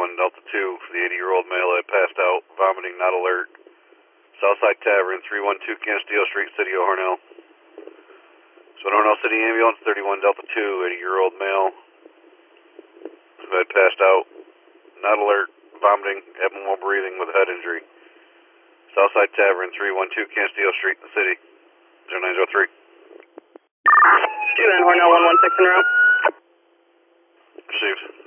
31 Delta 2 for the 80-year-old male that passed out, vomiting, not alert. Southside Tavern, 312 Canasteo Street, City of Hornell. So Hornell City Ambulance, 31 Delta 2, 80-year-old male who had passed out, not alert, vomiting, abnormal breathing with head injury. Southside Tavern, 312 Canasteo Street, the city, 0903. 2 and Hornell 116 in a row. Received.